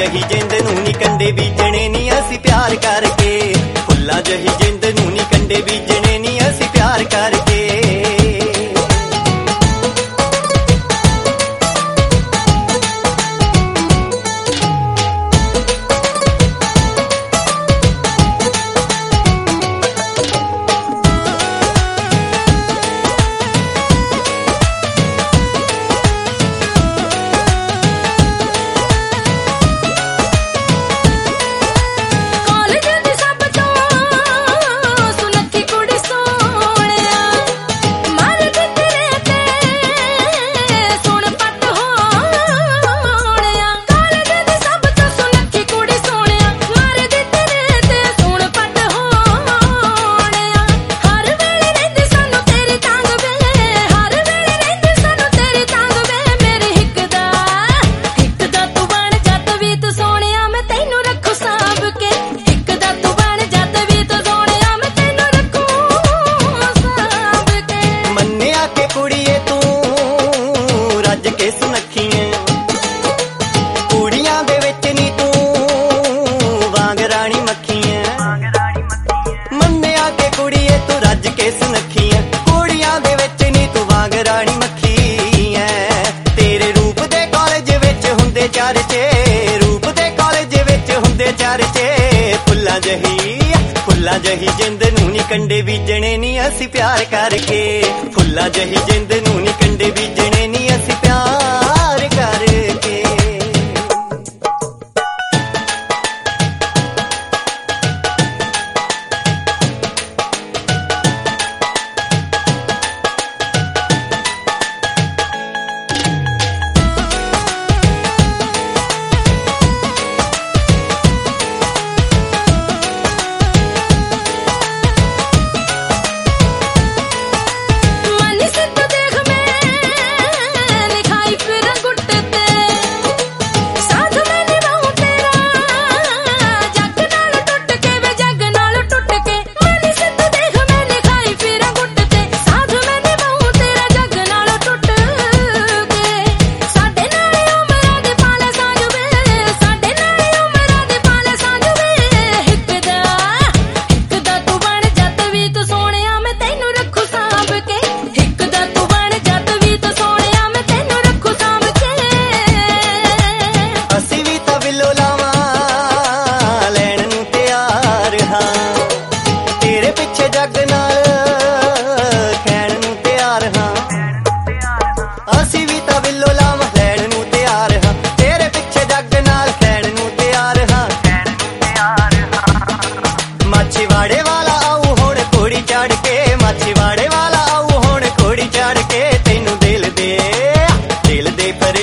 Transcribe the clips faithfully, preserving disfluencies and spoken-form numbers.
ਜਹੀ ਜਿੰਦ ਨੂੰ ਨੀ ਕੰਡੇ ਬੀਜਣੇ ਨੀ ਅਸੀਂ ਪਿਆਰ ਕਰਕੇ, ਫੁੱਲਾਂ ਜਹੀ ਜਿੰਦ ਨੂੰ ਨੀ ਕੰਡੇ ਬੀਜਣੇ ਨੀ ਅਸੀਂ ਪਿਆਰ ਕਰਕੇ। ਫੁੱਲਾਂ ਜਹੀ ਜਿੰਦ ਨੂੰ ਨੀ ਕੰਡੇ ਬੀਜਣੇ ਨੀ ਅਸੀਂ ਪਿਆਰ ਕਰਕੇ, ਫੁੱਲਾਂ ਜਹੀ ਜਿੰਦ ਨੂੰ ਨੀ ਕੰਡੇ ਬੀਜਣੇ ਨੀ ਅਸੀਂ ਪਿਆਰ ਕਰਕੇ।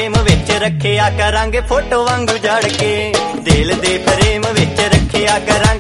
ਰੱਖਿਆ ਕਰਾਂਗੇ ਫੋਟੋ ਵਾਂਗੂ ਜੜ ਕੇ, ਦਿਲ ਦੇ ਫਰੇਮ ਵਿੱਚ ਰੱਖਿਆ ਕਰਾਂਗੇ।